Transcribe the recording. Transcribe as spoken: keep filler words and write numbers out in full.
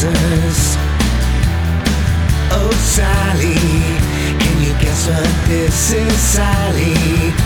answers. Oh, Sally, can you guess what this is, Sally?